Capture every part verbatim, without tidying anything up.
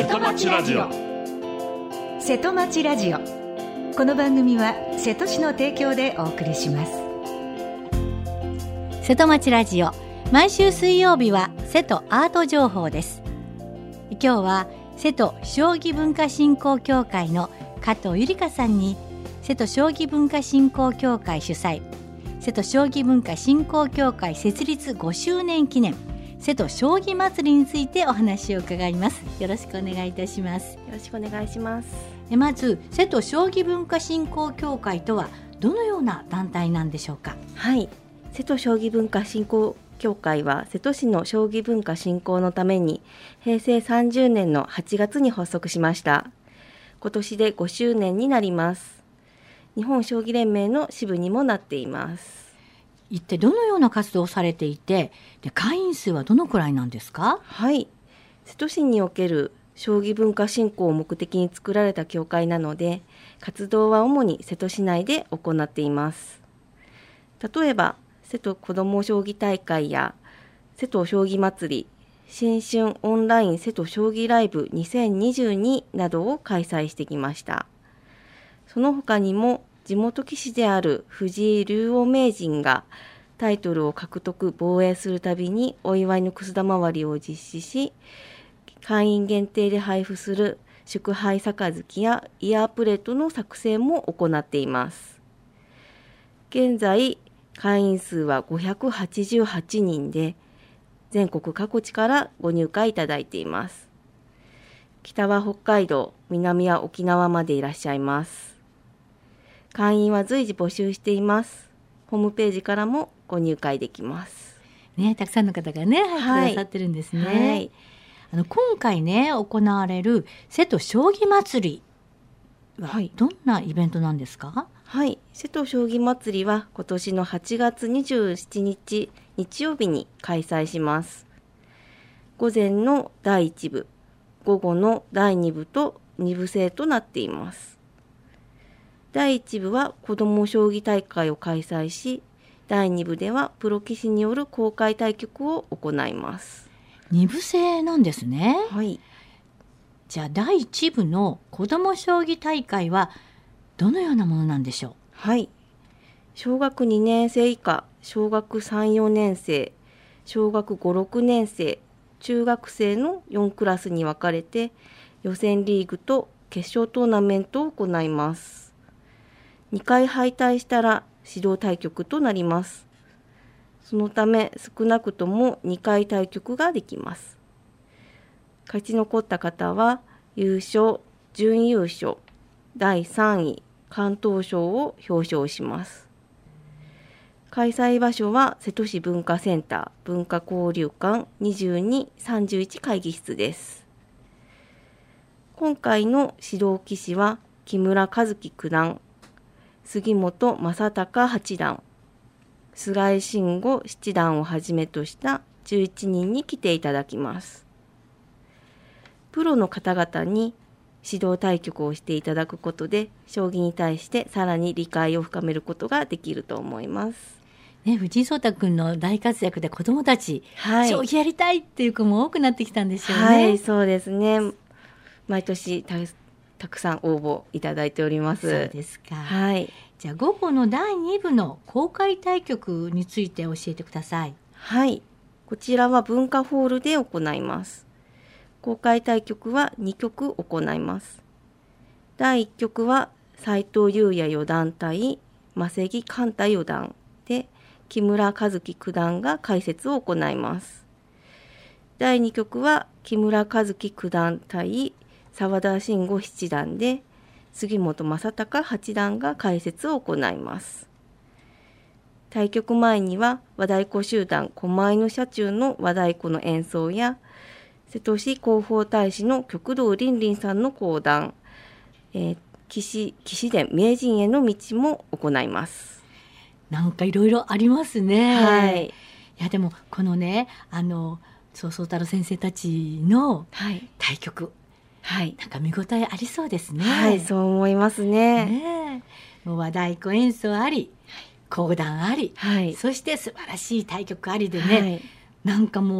瀬戸町ラジオ。瀬戸町ラジオ、この番組は瀬戸市の提供でお送りします。 瀬戸町ラジオ、毎週水曜日は瀬戸アート情報です。今日は瀬戸将棋文化振興協会の加藤ゆりかさんに、瀬戸将棋文化振興協会主催、瀬戸将棋文化振興協会設立ごしゅうねん記念瀬戸将棋祭りについてお話を伺います。よろしくお願いいたします。 よろしくお願いします。 えまず、瀬戸将棋文化振興協会とはどのような団体なんでしょうか。 はい、瀬戸将棋文化振興協会は瀬戸市の将棋文化振興のためにへいせいさんじゅうねんのはちがつに発足しました。今年でごしゅうねんになります。日本将棋連盟の支部にもなっています。 一体どのような活動をされていて、で会員数はどのくらいなんですか。 はい、瀬戸市における将棋文化振興を目的に作られた協会なので、活動は主に瀬戸市内で行っています。例えば瀬戸子ども将棋大会や瀬戸将棋祭り、新春オンライン瀬戸将棋ライブにせんにじゅうになどを開催してきました。その他にも地元棋士である藤井竜王名人がタイトルを獲得防衛するたびにお祝いのくす玉割りを実施し、会員限定で配布する祝杯杯やイヤープレートの作成も行っています。現在会員数はごひゃくはちじゅうはちにんで、全国各地からご入会いただいています。北は北海道、南は沖縄までいらっしゃいます。会員は随時募集しています。ホームページからもご入会できます。 ね、たくさんの方がね入ってくださってるんですね。はいはい、あの今回ね行われる瀬戸将棋祭りはどんなイベントなんですか。 はい、瀬戸将棋祭りは今年のはちがつにじゅうしちにち日曜日に開催します。午前のだいいちぶ、午後のだいにぶとにぶ制となっています。だいいちぶは子ども将棋大会を開催し、だいにぶではプロ棋士による公開対局を行います。 にぶ制なんですね。 はい。 じゃあだいいちぶの子ども将棋大会はどのようなものなんでしょう。 はい。小学にねんせい以下、小学さん、よねんせい、小学ご、ろくねんせい、中学生のよんクラスに分かれて予選リーグと決勝トーナメントを行います。にかい敗退したら指導対局となります。そのため少なくともにかい対局ができます。勝ち残った方は優勝、準優勝、だいさんい、敢闘賞を表彰します。開催場所は瀬戸市文化センター文化交流館にじゅうに、さんじゅういち会議室です。今回の指導棋士は木村一基九段、杉本昌隆八段、菅井慎吾七段をはじめとしたじゅういちにんに来ていただきます。プロの方々に指導対局をしていただくことで、将棋に対してさらに理解を深めることができると思います。 ね、藤井聡太君の大活躍で子どもたち、はい、将棋やりたいっていう子も多くなってきたんですよね。 はい、そうですね。毎年たたくさん応募いただいております。 そうですか。 はい。 じゃあ午後のだいにぶの公開対局について教えてください。 はい。こちらは文化ホールで行います。公開対局はにきょく行います。だいいっきょくは斎藤佑也四段対間関寛太四段で、木村一基九段が解説を行います。だいにきょくは木村一基九段対澤田慎吾七段で、杉本昌隆八段が解説を行います。対局前には和太鼓集団狛犬社中の和太鼓の演奏や、瀬戸市広報大使の極道凛凛さんの講談、えー、棋士、棋士伝名人への道も行います。 なんかいろいろありますね。 はい。いやでもこのね、あの宗太郎先生たちの対局、はい、なんか見応えありそうですね。 はい、そう思いますね。 ねえ、もう和太鼓演奏あり、講談あり、 はい、 そして素晴らしい対局ありでね、はい、なんかもう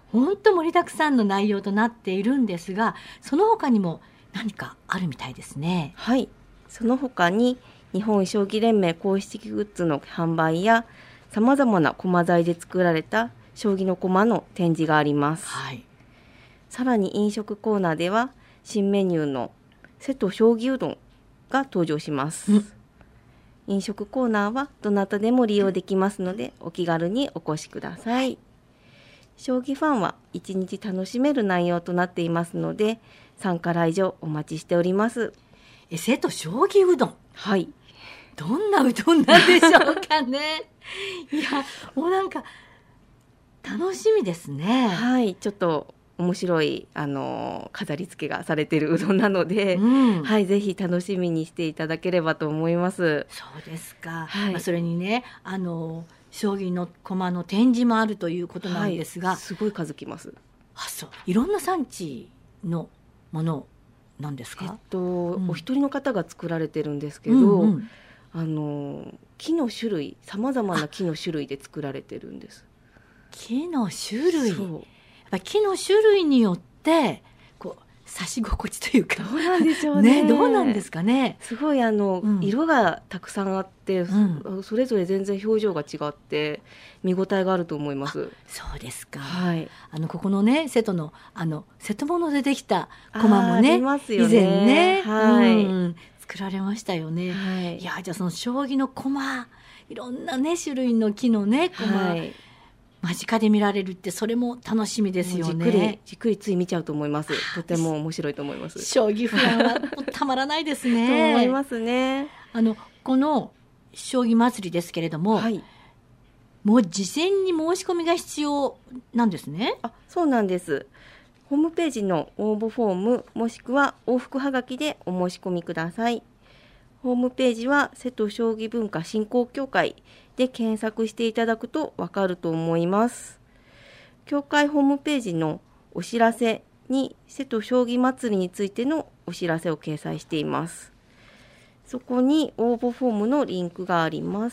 本当盛りだくさんの内容となっているんですが、その他にも何かあるみたいですね。 はい、その他に日本将棋連盟公式グッズの販売やさまざまな駒材で作られた将棋の駒の展示があります。 はい、 さらに飲食コーナーでは新メニューの瀬戸将棋うどんが登場します。飲食コーナーはどなたでも利用できますので、お気軽にお越しください。将棋ファンは一日楽しめる内容となっていますので、参加来場お待ちしております。 え瀬戸将棋うどん、 はい、 どんなうどんなんでしょうかね。いや、もうなんか楽しみですね。 はい、ちょっと面白いあの飾り付けがされているうどんなので、うん、はい、ぜひ楽しみにしていただければと思います。 そうですか。 はい、 まあ、それにね、あの将棋の駒の展示もあるということなんですが、 はい、すごい数来ます。 あ、そう、いろんな産地のものなんですか。 えっと、うん、お一人の方が作られてるんですけど、 うんうん、 あの木の種類、さまざまな木の種類で作られてるんです。 木の種類、 そう、 やっぱ木の種類によってこう指し心地というか、 どうなんでしょうね。 ね、どうなんですかね。 すごいあの、うん、色がたくさんあって、うん、それぞれ全然表情が違って見応えがあると思います。 そうですか。 はい、 あのここのね、瀬戸のあの瀬戸物でできた駒もね、 ありますよね、 以前ね、 はい、 うん、作られましたよね。 はい、 いや、じゃあその将棋の駒、いろんなね種類の木のね駒、はい、間近で見られるって、それも楽しみですよね。 じっくりじっくりつい見ちゃうと思います。とても面白いと思います。 将棋ファンはたまらないですね。 と思いますね。 あのこの将棋祭りですけれども、 はい、 もう事前に申し込みが必要なんですね。 あ、そうなんです。ホームページの応募フォームもしくは往復はがきでお申し込みください。ホームページは瀬戸将棋文化振興協会で検索していただくとわかると思います。協会ホームページのお知らせに瀬戸将棋祭りについてのお知らせを掲載しています。そこに応募フォームのリンクがあります。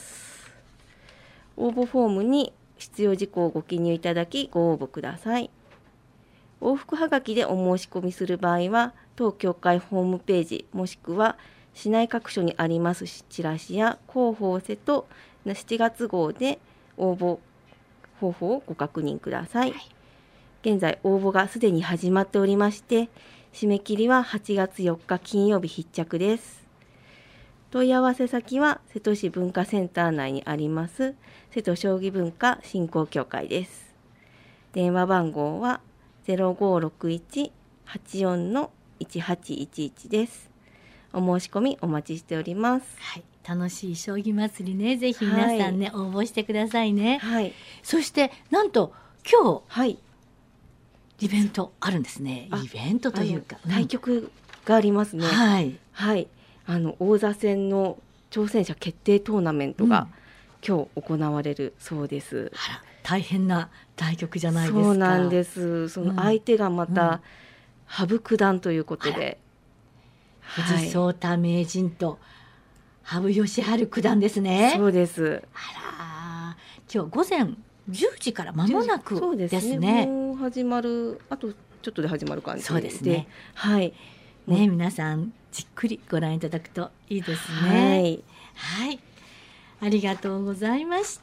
応募フォームに必要事項をご記入いただきご応募ください。往復はがきでお申し込みする場合は当協会ホームページもしくは市内各所にありますチラシや広報瀬戸しちがつ号で応募方法をご確認ください。はい、現在応募がすでに始まっておりまして、締め切りははちがつよっか金曜日必着です。問い合わせ先は瀬戸市文化センター内にあります瀬戸将棋文化振興協会です。電話番号は ゼロごろくいち はちよん いちはちいちいち です。お申し込みお待ちしております。 はい、楽しい将棋祭りね、ぜひ皆さんね、はい、応募してくださいね。 はい、 そしてなんと今日、 はい、 イベントあるんですね。イベントというか対局がありますね。 はい、 はい、あの王座戦の挑戦者決定トーナメントが、うん、今日行われるそうです。 あら、大変な対局じゃないですか。 そうなんです。その相手がまた、うん、羽生九段ということで、 藤井聡太名人と羽生善治九段ですね。 そうです。 あら、今日午前じゅうじから間もなくですね。そうですね。 もう始まる、あとちょっとで始まる感じで。 そうですね。 はい。 ね、皆さんじっくりご覧いただくといいですね。 はい。 はい。ありがとうございました。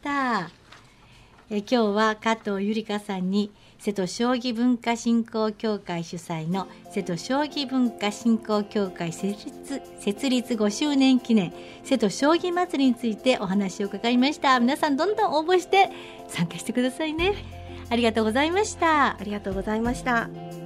え今日は加藤ゆりかさんに瀬戸将棋文化振興協会主催の瀬戸将棋文化振興協会設立、設立ごしゅうねん記念瀬戸将棋祭りについてお話を伺いました。皆さんどんどん応募して参加してくださいね。ありがとうございました。 ありがとうございました。